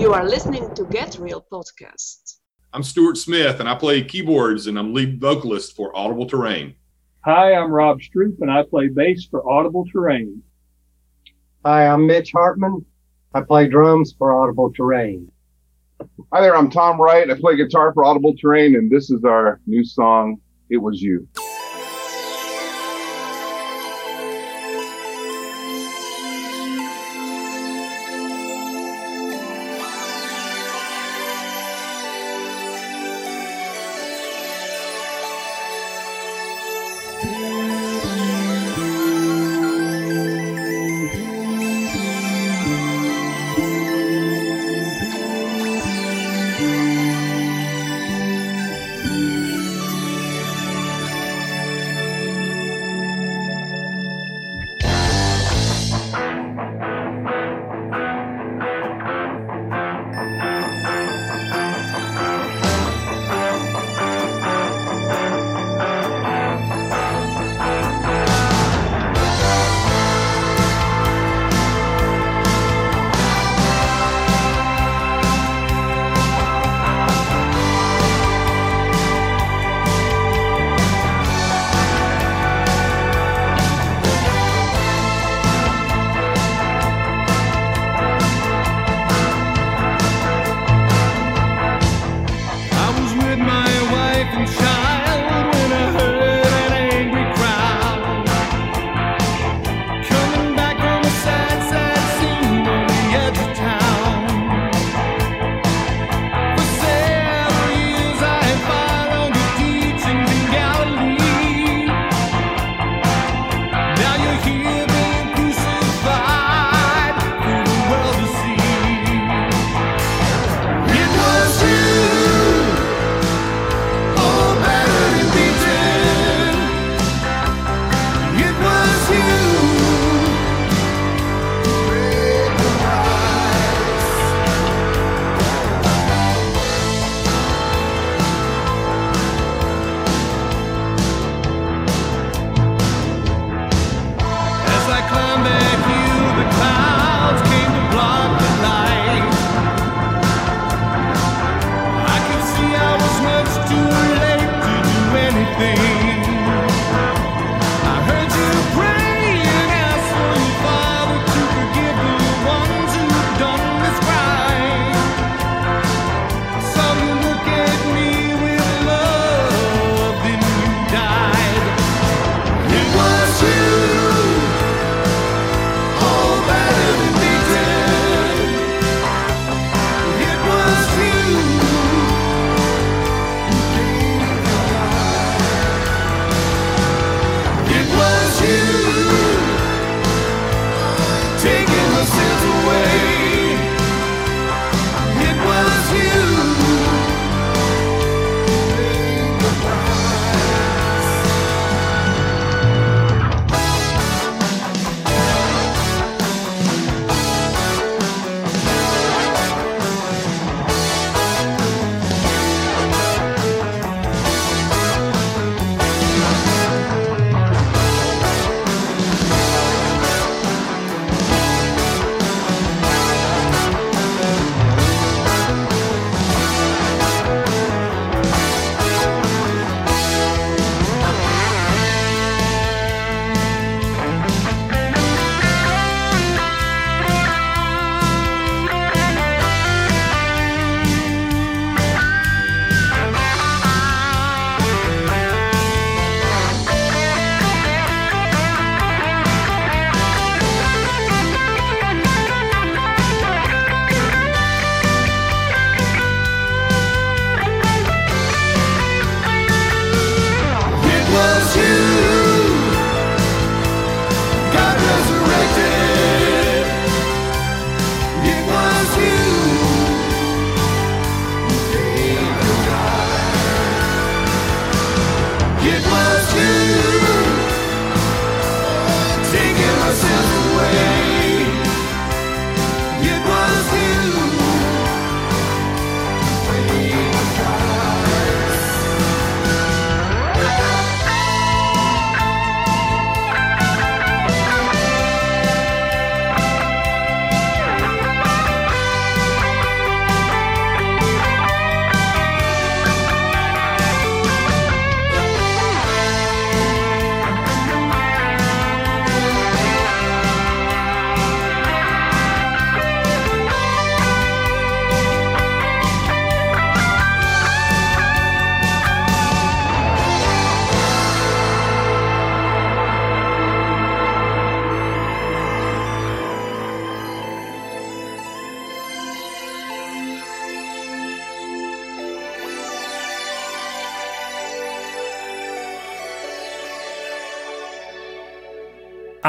You are listening to Get Real Podcast. I'm Stuart Smith, and I play keyboards, and I'm lead vocalist for Audible Terrain. Hi, I'm Rob Stroop, and I play bass for Audible Terrain. Hi, I'm Mitch Hartman. I play drums for Audible Terrain. Hi there, I'm Tom Wright. I play guitar for Audible Terrain, and this is our new song, It Was You.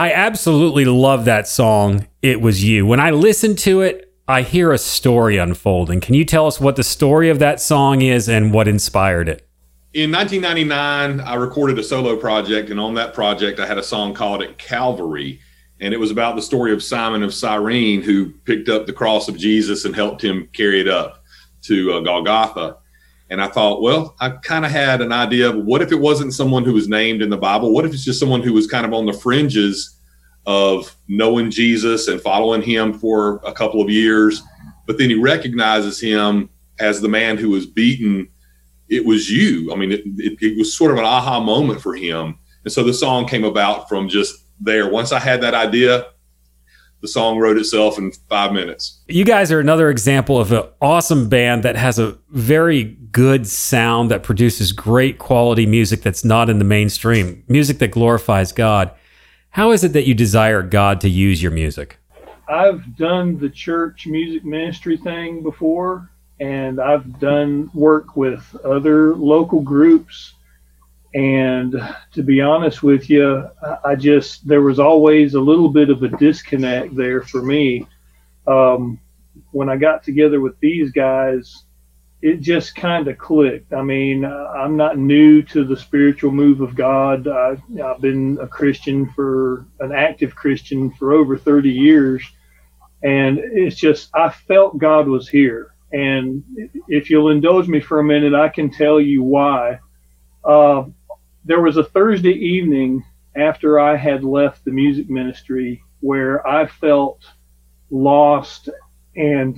I absolutely love that song, It Was You. When I listen to it, I hear a story unfolding. Can you tell us what the story of that song is and what inspired it? In 1999, I recorded a solo project, and on that project, I had a song called At Calvary, and it was about the story of Simon of Cyrene, who picked up the cross of Jesus and helped him carry it up to Golgotha. And I thought, well, I kind of had an idea of what if it wasn't someone who was named in the Bible? What if it's just someone who was kind of on the fringes of knowing Jesus and following him for a couple of years, but then he recognizes him as the man who was beaten. It was you. I mean, it was sort of an aha moment for him. And so the song came about from just there. Once I had that idea, the song wrote itself in 5 minutes. You guys are another example of an awesome band that has a very good sound that produces great quality music that's not in the mainstream, music that glorifies God. How is it that you desire God to use your music? I've done the church music ministry thing before, and I've done work with other local groups. And to be honest with you, there was always a little bit of a disconnect there for me. When I got together with these guys, it just kind of clicked. I mean, I'm not new to the spiritual move of God. I've been an active Christian for over 30 years. And it's just, I felt God was here. And if you'll indulge me for a minute, I can tell you why. There was a Thursday evening after I had left the music ministry where I felt lost and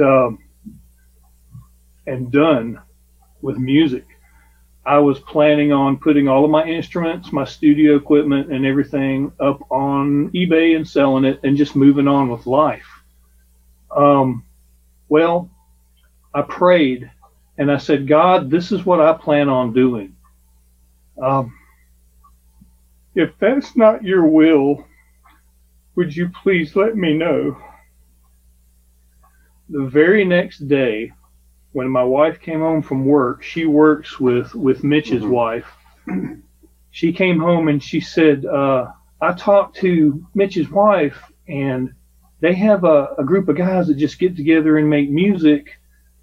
done with music. I was planning on putting all of my instruments, my studio equipment, and everything up on eBay and selling it and just moving on with life. Well, I prayed and I said, God, this is what I plan on doing. If that's not your will, would you please let me know? The very next day, when my wife came home from work, she works with Mitch's wife. She came home and she said, I talked to Mitch's wife, and they have a group of guys that just get together and make music.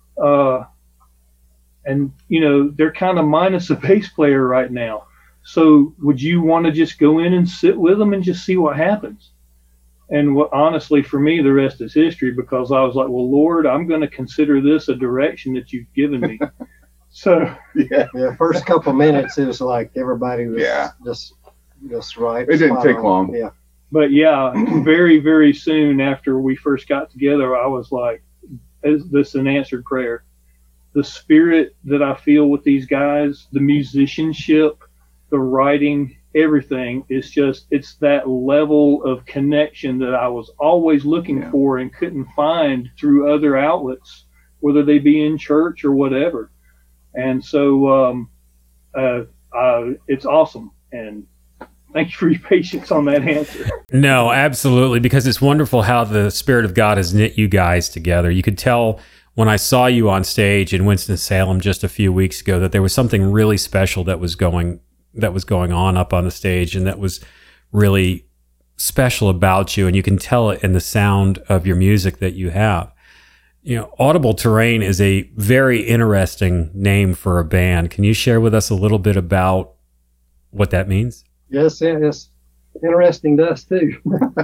And, they're kind of minus a bass player right now. So would you want to just go in and sit with them and just see what happens? And honestly, for me, the rest is history, because I was like, well, Lord, I'm going to consider this a direction that you've given me. So, yeah, first couple minutes, it was like everybody was just right. It didn't take long. Yeah. But yeah, very, very soon after we first got together, I was like, is this an answered prayer? The spirit that I feel with these guys, the musicianship, the writing, everything is it's that level of connection that I was always looking for and couldn't find through other outlets, whether they be in church or whatever. And so it's awesome. And thank you for your patience on that answer. No, absolutely, because it's wonderful how the Spirit of God has knit you guys together. You could tell when I saw you on stage in Winston-Salem just a few weeks ago that there was something really special that was going on up on the stage, and that was really special about you, and you can tell it in the sound of your music that you have. Audible Terrain is a very interesting name for a band. Can you share with us a little bit about what that means? Yes, it's interesting to us too.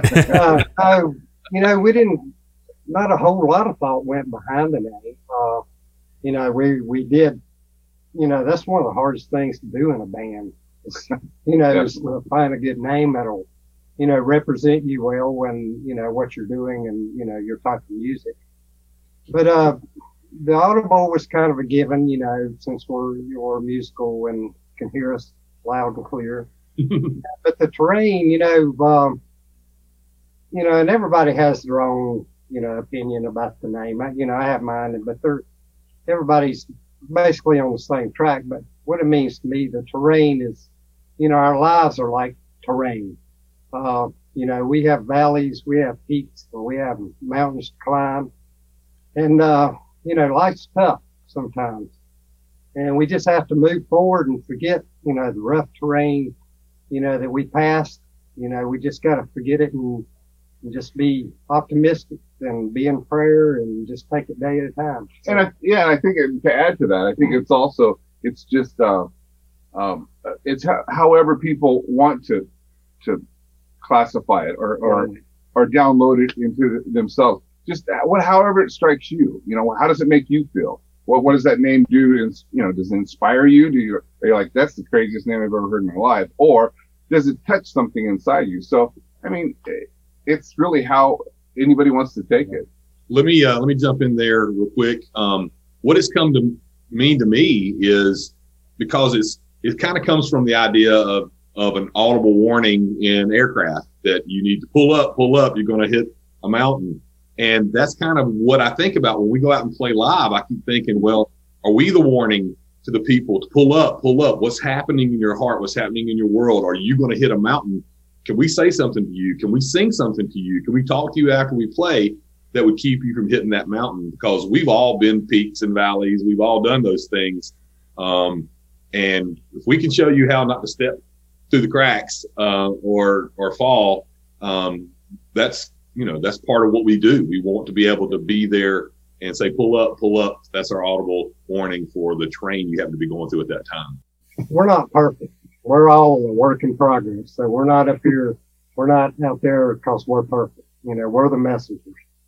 Not a whole lot of thought went behind the name. We did. That's one of the hardest things to do in a band. Is find a good name that'll, represent you well when, what you're doing and, your type of music. But the Audible was kind of a given, since you're musical and can hear us loud and clear. But the Terrain, and everybody has their own, opinion about the name. I have mine, but everybody's basically on the same track. But what it means to me, the terrain is, our lives are like terrain. We have valleys, we have peaks, we have mountains to climb. And, life's tough sometimes. And we just have to move forward and forget, the rough terrain, that we passed, We just got to forget it and just be optimistic and be in prayer and just take it day at a time. So, And I think to add to that, I think it's just it's however people want to classify it or download it into themselves. Just however it strikes you. How does it make you feel? What does that name do? Does it inspire you? Are you like, that's the craziest name I've ever heard in my life? Or does it touch something inside you? So, I mean, it's really how anybody wants to take it. Let me jump in there real quick. What it's come to mean to me is because it kind of comes from the idea of an audible warning in aircraft that you need to pull up, you're going to hit a mountain. And that's kind of what I think about when we go out and play live. I keep thinking, well, are we the warning to the people to pull up? What's happening in your heart? What's happening in your world? Are you going to hit a mountain? Can we say something to you? Can we sing something to you? Can we talk to you after we play that would keep you from hitting that mountain? Because we've all been peaks and valleys. We've all done those things. And if we can show you how not to step through the cracks, or fall, that's part of what we do. We want to be able to be there and say, pull up. That's our audible warning for the train you happen to be going through at that time. we're not perfect. We're all a work in progress. So we're not up here. We're not out there because we're perfect. We're the messengers.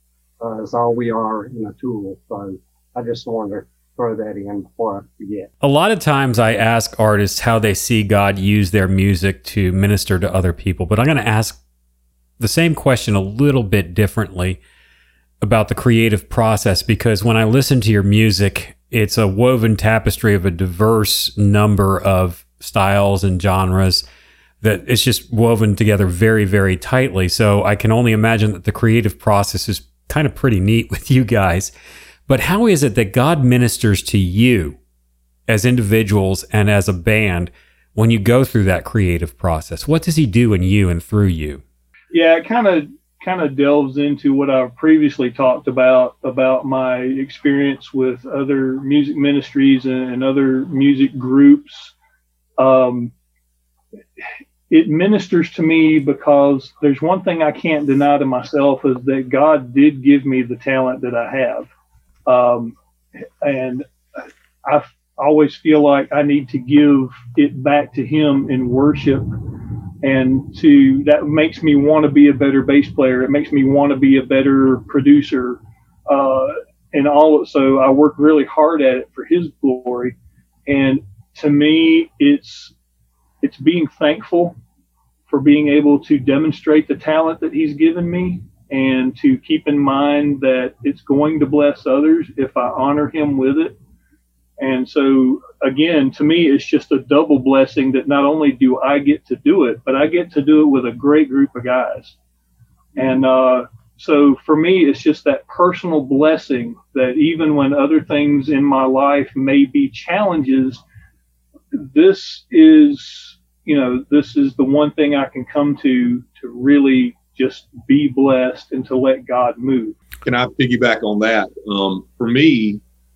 Is all we are in a tool. So I just wanted to throw that in before I forget. A lot of times I ask artists how they see God use their music to minister to other people, but I'm going to ask the same question a little bit differently about the creative process, because when I listen to your music, it's a woven tapestry of a diverse number of styles and genres that it's just woven together very, very tightly. So I can only imagine that the creative process is kind of pretty neat with you guys. But how is it that God ministers to you as individuals and as a band when you go through that creative process? What does he do in you and through you? Yeah, it kind of delves into what I've previously talked about my experience with other music ministries and other music groups. It ministers to me because there's one thing I can't deny to myself, is that God did give me the talent that I have. And I always feel like I need to give it back to him in worship. And that makes me want to be a better bass player. It makes me want to be a better producer. So I work really hard at it for his glory. And to me, it's being thankful for being able to demonstrate the talent that he's given me, and to keep in mind that it's going to bless others if I honor him with it. And so, again, to me, it's just a double blessing that not only do I get to do it, but I get to do it with a great group of guys. And so for me, it's just that personal blessing that even when other things in my life may be challenges, this is the one thing I can come to really just be blessed and to let God move. Can I piggyback on that? For me,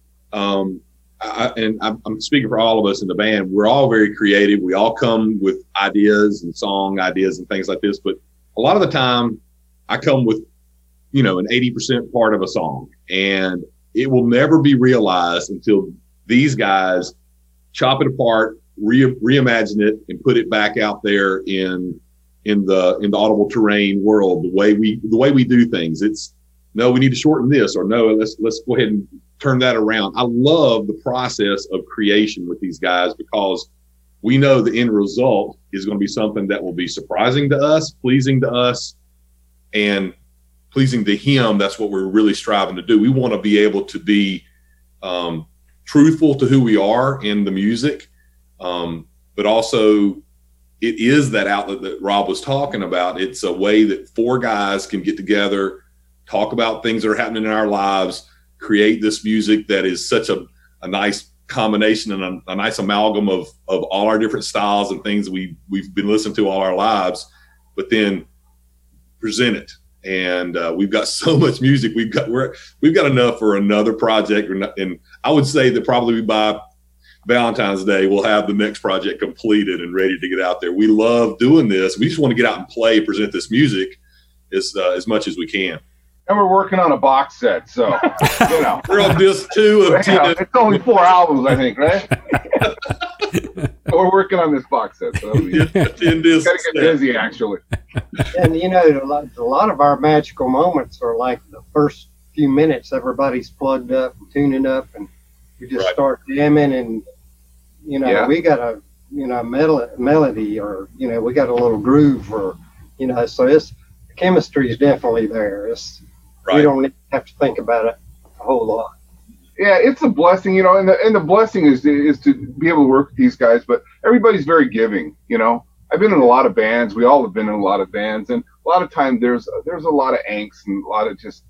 I'm speaking for all of us in the band, we're all very creative. We all come with ideas and song ideas and things like this. But a lot of the time I come with, an 80% part of a song, and it will never be realized until these guys chop it apart, reimagine it, and put it back out there in the audible terrain world, the way we do things. It's, no, we need to shorten this, or no, let's go ahead and turn that around. I love the process of creation with these guys, because we know the end result is going to be something that will be surprising to us, pleasing to us, and pleasing to him. That's what we're really striving to do. We want to be able to be truthful to who we are in the music, but also it is that outlet that Rob was talking about. It's a way that four guys can get together, talk about things that are happening in our lives, create this music that is such a nice combination and a nice amalgam of all our different styles and things we've been listening to all our lives, but then present it. And we've got so much music. We've got enough for another project. And I would say that probably by Valentine's Day, we'll have the next project completed and ready to get out there. We love doing this. We just want to get out and play, present this music as much as we can. And we're working on a box set, so you know. We're on disc 2 of 10. It's only 4 albums, I think, right? We're working on this box set, so we 10 discs. gotta get busy, actually. And you know, a lot of our magical moments are like the first few minutes. Everybody's plugged up, tuning up, and we just start jamming. And you know, we got a melody, or you know, we got a little groove, or you know, so the chemistry is definitely there. We don't have to think about it a whole lot. Yeah, it's a blessing, you know, and the blessing is to be able to work with these guys. But everybody's very giving, you know. I've been in a lot of bands. We all have been in a lot of bands, and a lot of time there's a lot of angst and a lot of just,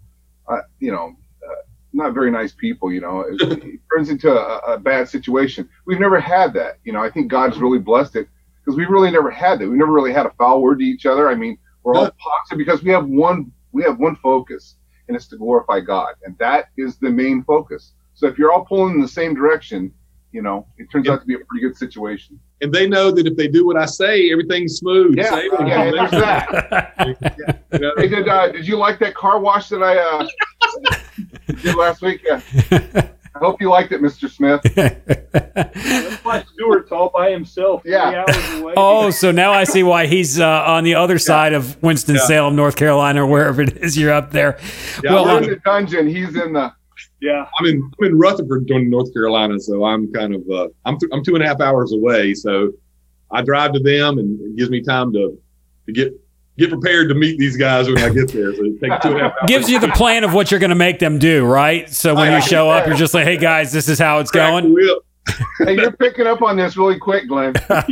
not very nice people. You know, it turns into a bad situation. We've never had that. You know, I think God's really blessed it because we've really never had that. We never really had a foul word to each other. I mean, we're all positive because we have one focus, and it's to glorify God, and that is the main focus. So if you're all pulling in the same direction, you know, it turns out to be a pretty good situation. And they know that if they do what I say, everything's smooth. Yeah, there's that. You know? Hey, did you like that car wash that I did last week? I hope you liked it, Mr. Smith. That's why Stuart's all by himself 3 hours away. Oh, so now I see why he's on the other side of Winston-Salem, North Carolina, or wherever it is you're up there. Yeah, well, we're in the dungeon. He's in the... Yeah, I'm in Rutherford, North Carolina, so I'm kind of I'm 2.5 hours away. So I drive to them, and it gives me time to get prepared to meet these guys when I get there. So it takes 2.5 hours. Gives you the plan of what you're going to make them do, right? So when you show up, you're just like, "Hey guys, this is how it's going." Hey, you're picking up on this really quick, Glenn.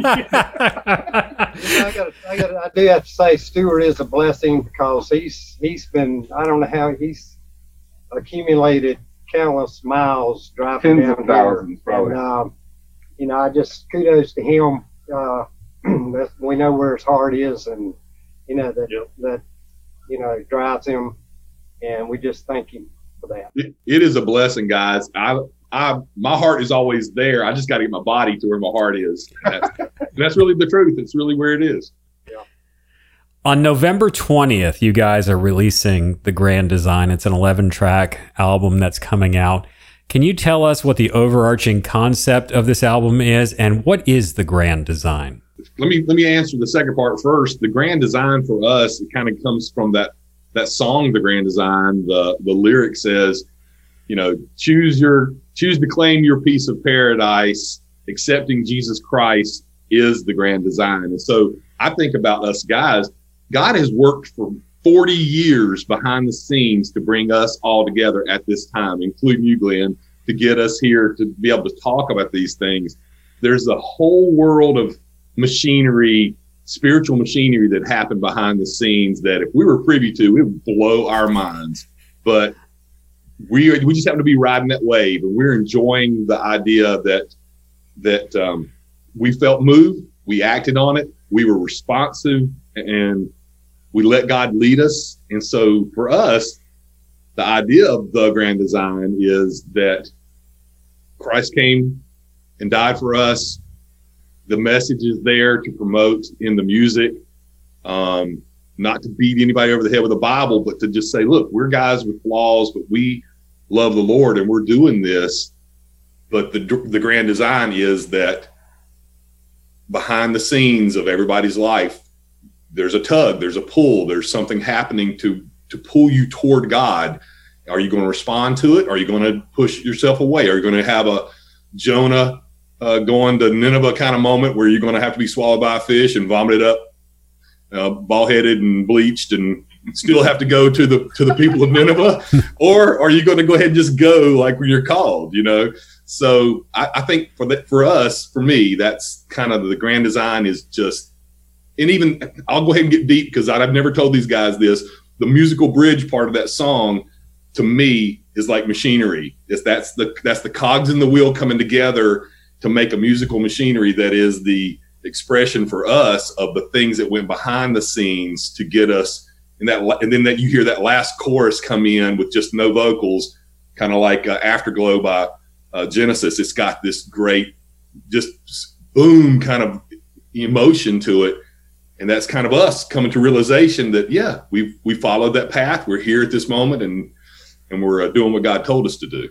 I do have to say, Stuart is a blessing because he's been, I don't know how he's accumulated countless miles driving Tens of thousands, probably. And, you know, I just kudos to him. We know where his heart is, and you know that you know drives him, and we just thank him for that. It is a blessing, guys. My heart is always there. I just got to get my body to where my heart is. That's really the truth. It's really where it is. On November 20th, you guys are releasing The Grand Design. It's an 11-track album that's coming out. Can you tell us what the overarching concept of this album is, and what is The Grand Design? Let me answer the second part first. The Grand Design for us, it kind of comes from that song, The Grand Design. The lyric says, you know, choose to claim your piece of paradise. Accepting Jesus Christ is the grand design. And so I think about us guys. God has worked for 40 years behind the scenes to bring us all together at this time, including you, Glenn, to get us here to be able to talk about these things. There's a whole world of machinery, spiritual machinery that happened behind the scenes that if we were privy to, it would blow our minds. But we just happen to be riding that wave, and we're enjoying the idea that we felt moved, we acted on it, we were responsive, and we let God lead us. And so for us, the idea of the grand design is that Christ came and died for us. The message is there to promote in the music, not to beat anybody over the head with the Bible, but to just say, look, we're guys with flaws, but we love the Lord and we're doing this. But the grand design is that behind the scenes of everybody's life, there's a tug, there's a pull, there's something happening to pull you toward God. Are you going to respond to it? Are you going to push yourself away? Are you going to have a Jonah going to Nineveh kind of moment where you're going to have to be swallowed by a fish and vomited up, bald-headed and bleached, and still have to go to the people of Nineveh? Or are you going to go ahead and just go like when you're called, you know? So I think for me, that's kind of the grand design is just, and even I'll go ahead and get deep because I've never told these guys this. The musical bridge part of that song to me is like machinery. That's the cogs in the wheel coming together to make a musical machinery that is the expression for us of the things that went behind the scenes to get us in that. And then that you hear that last chorus come in with just no vocals, kind of like Afterglow by Genesis. It's got this great just boom kind of emotion to it. And that's kind of us coming to realization that, yeah, we followed that path. We're here at this moment, and we're doing what God told us to do.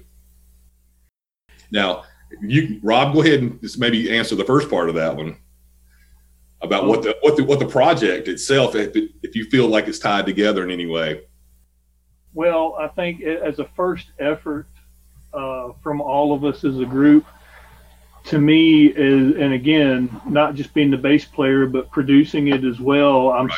Now, Rob, go ahead and just maybe answer the first part of that one about what the project itself, if you feel like it's tied together in any way. Well, I think as a first effort from all of us as a group, to me is, and again, not just being the bass player, but producing it as well. I'm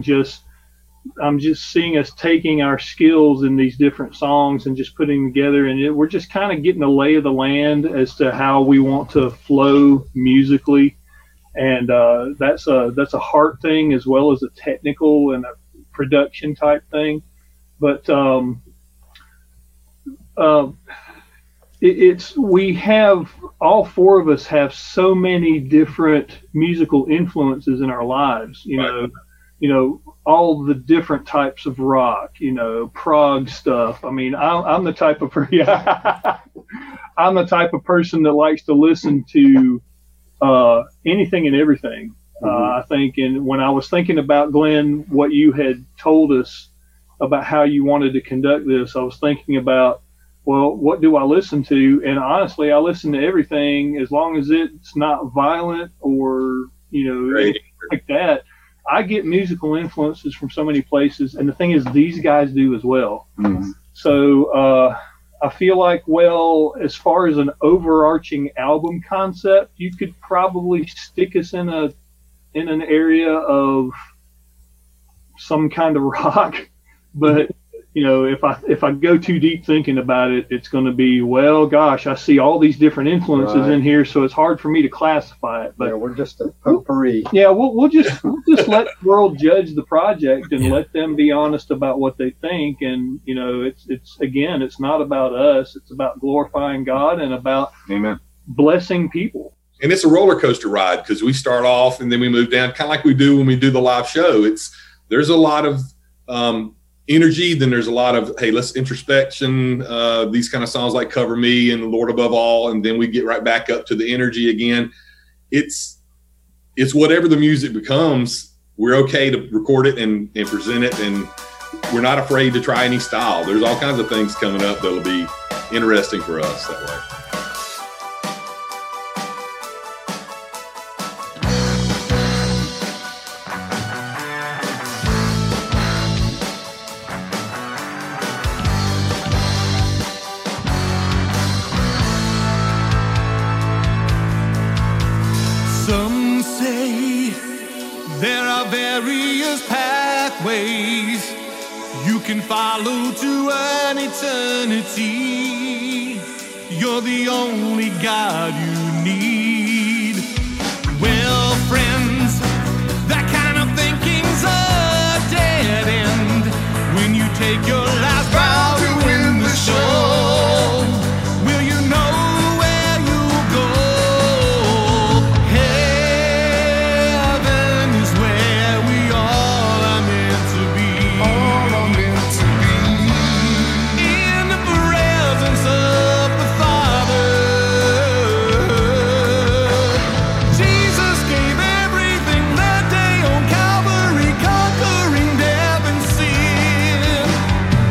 just seeing us taking our skills in these different songs and just putting them together. And we're just kind of getting a lay of the land as to how we want to flow musically. And that's a heart thing as well as a technical and a production type thing. But we have, all four of us have so many different musical influences in our lives, you know, all the different types of rock, prog stuff. I mean, I'm the type of I'm the type of person that likes to listen to anything and everything. I think, and when I was thinking about, Glenn, what you had told us about how you wanted to conduct this, I was thinking about, well, what do I listen to? And honestly, I listen to everything as long as it's not violent or, anything like that. I get musical influences from so many places. And the thing is, these guys do as well. Mm-hmm. So I feel like, well, as far as an overarching album concept, you could probably stick us in an area of some kind of rock. But if I go too deep thinking about it, it's going to be, well, gosh, I see all these different influences in here, so it's hard for me to classify it. But we're just a potpourri. Yeah, we'll just let the world judge the project and let them be honest about what they think. And it's not about us; it's about glorifying God and about blessing people. And it's a roller coaster ride, because we start off and then we move down, kind of like we do when we do the live show. There's a lot of energy, then there's a lot of, hey, let's introspection, these kind of songs like Cover Me and The Lord Above All, and then we get right back up to the energy again. It's whatever the music becomes, we're okay to record it and present it, and we're not afraid to try any style. There's all kinds of things coming up that'll be interesting for us that way. You can follow to an eternity. You're the only God you need. Well, friends, that kind of thinking's a dead end. When you take your last vow to win the show, will you know where you'll go? Heaven is where we all are meant to be. All are meant to be. In the presence of the Father. Jesus gave everything that day on Calvary, conquering death and sin.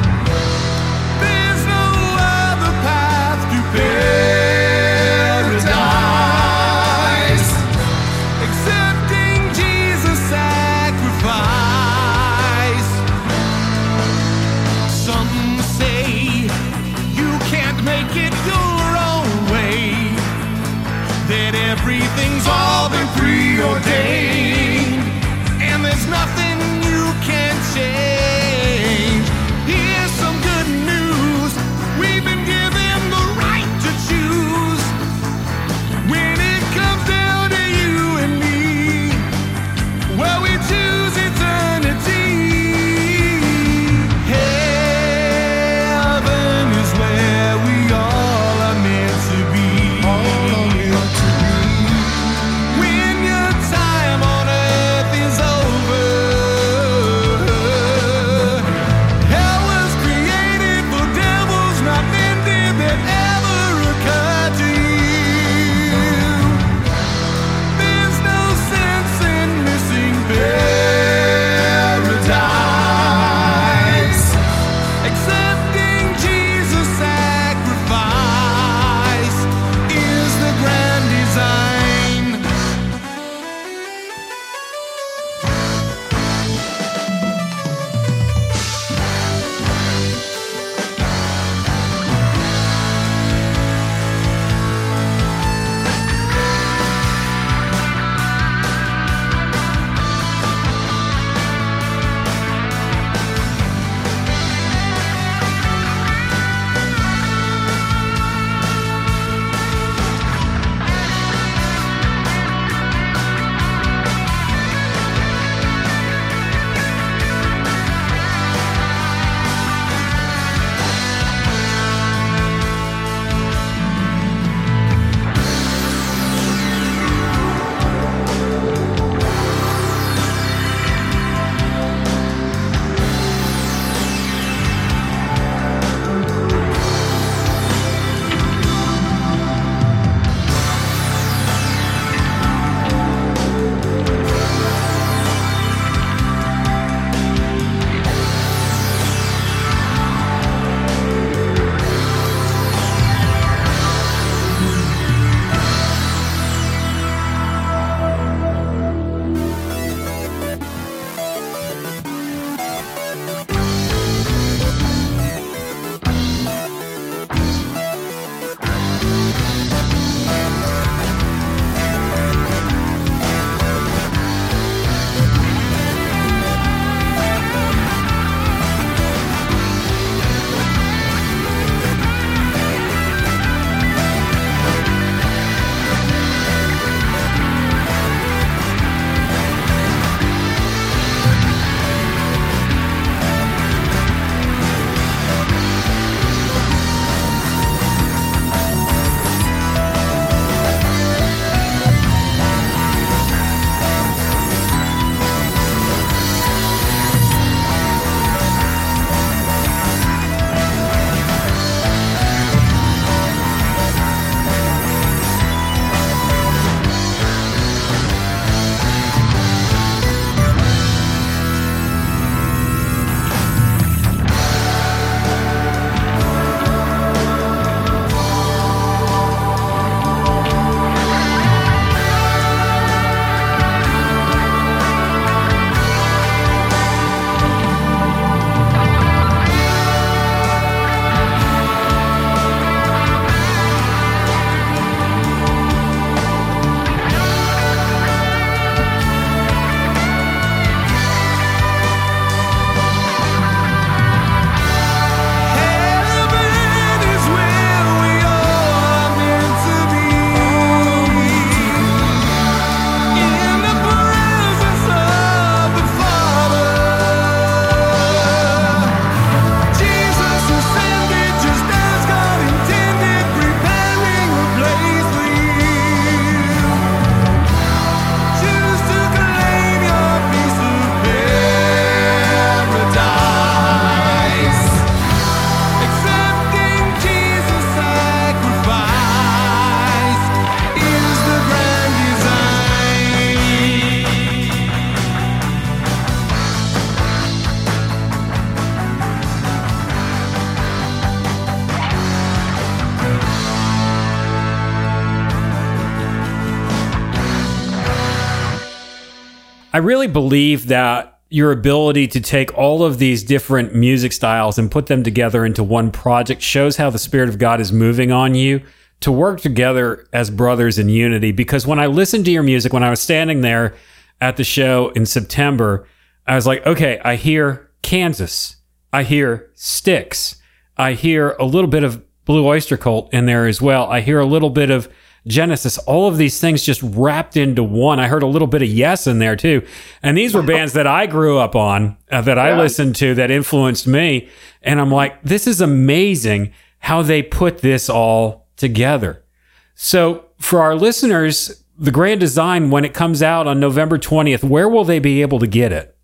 I really believe that your ability to take all of these different music styles and put them together into one project shows how the Spirit of God is moving on you to work together as brothers in unity. Because when I listened to your music, when I was standing there at the show in September, I was like, okay, I hear Kansas. I hear Styx. I hear a little bit of Blue Oyster Cult in there as well. I hear a little bit of Genesis, all of these things just wrapped into one. I heard a little bit of Yes in there too. And these were bands that I grew up on, that I listened to, that influenced me. And I'm like, this is amazing how they put this all together. So for our listeners, the Grand Design, when it comes out on November 20th, where will they be able to get it?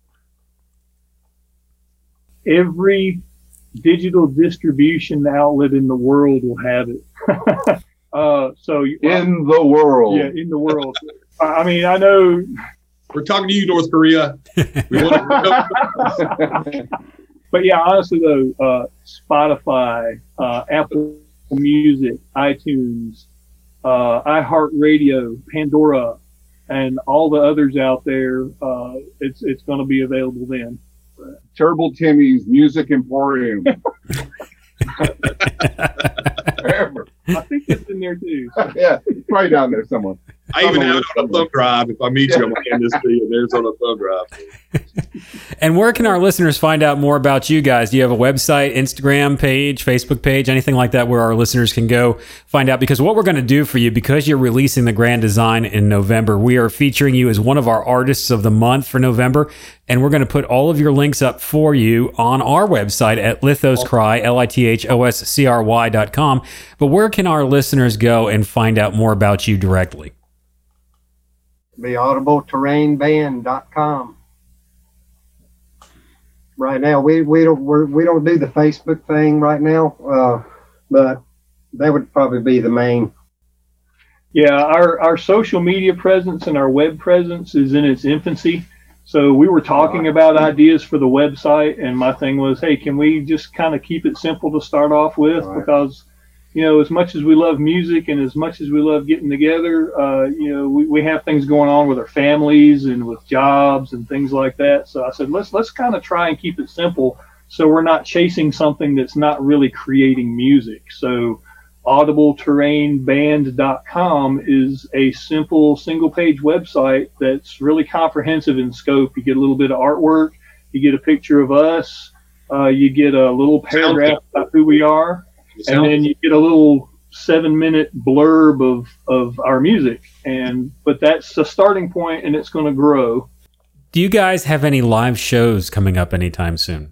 Every digital distribution outlet in the world will have it. In the world. Yeah, in the world. I mean, I know. We're talking to you, North Korea. We want to But yeah, honestly though, Spotify, Apple Music, iTunes, iHeartRadio, Pandora, and all the others out there, it's going to be available then. Turbo Timmy's Music Emporium. Wherever. I think it's in there too. Yeah, it's probably down there somewhere. I even have it on a thumb drive. If I meet you, I'm going to hand this to you. There's on a thumb drive. And where can our listeners find out more about you guys? Do you have a website, Instagram page, Facebook page, anything like that where our listeners can go find out? Because what we're going to do for you, because you're releasing the Grand Design in November, we are featuring you as one of our artists of the month for November. And we're going to put all of your links up for you on our website at lithoscry, LITHOSCRY.com. But where can our listeners go and find out more about you directly? Be audibleterrainband.com. Right now, we don't do the Facebook thing right now, but that would probably be the main. Yeah, our social media presence and our web presence is in its infancy. So we were talking about ideas for the website, and my thing was, hey, can we just kind of keep it simple to start off with? Right. Because, you know, as much as we love music and as much as we love getting together, you know, we have things going on with our families and with jobs and things like that. So I said, let's kind of try and keep it simple so we're not chasing something that's not really creating music. So audibleterrainband.com is a simple single-page website that's really comprehensive in scope. You get a little bit of artwork, you get a picture of us, you get a little paragraph about who we are, and then you get a little 7-minute blurb of our music. But that's the starting point, and it's going to grow. Do you guys have any live shows coming up anytime soon?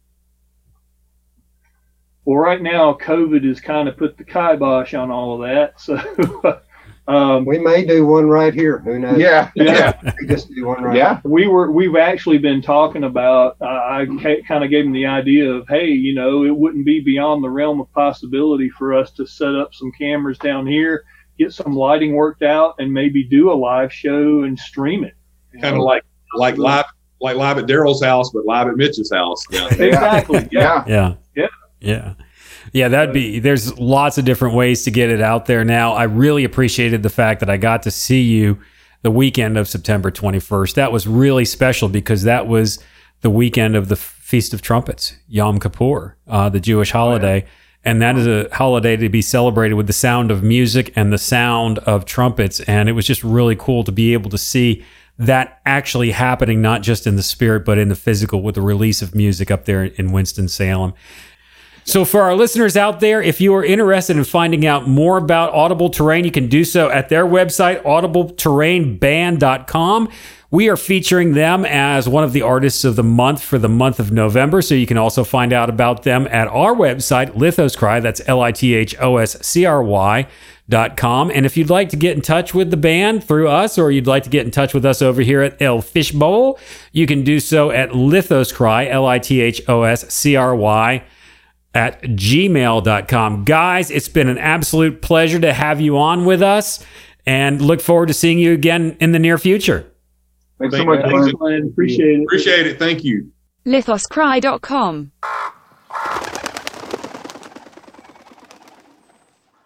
Well, right now, COVID has kind of put the kibosh on all of that. So we may do one right here. Who knows? Yeah. We just do one right. Yeah. We've actually been talking about. I kind of gave them the idea of, hey, you know, it wouldn't be beyond the realm of possibility for us to set up some cameras down here, get some lighting worked out, and maybe do a live show and stream it. Kind of like live at Daryl's house, but live at Mitch's house. Yeah. Exactly. Yeah. Yeah, there's lots of different ways to get it out there now. I really appreciated the fact that I got to see you the weekend of September 21st. That was really special because that was the weekend of the Feast of Trumpets, Yom Kippur, the Jewish holiday. Oh, yeah. And that is a holiday to be celebrated with the sound of music and the sound of trumpets. And it was just really cool to be able to see that actually happening, not just in the spirit, but in the physical with the release of music up there in Winston-Salem. So for our listeners out there, if you are interested in finding out more about Audible Terrain, you can do so at their website, audibleterrainband.com. We are featuring them as one of the artists of the month for the month of November. So you can also find out about them at our website, Lithoscry, that's LITHOSCRY.com. And if you'd like to get in touch with the band through us, or you'd like to get in touch with us over here at El Fishbowl, you can do so at Lithoscry, LITHOSCRY, at gmail.com. Guys, it's been an absolute pleasure to have you on with us, and look forward to seeing you again in the near future. Thanks so much. Appreciate it. Appreciate it. Thank you. Lithoscry.com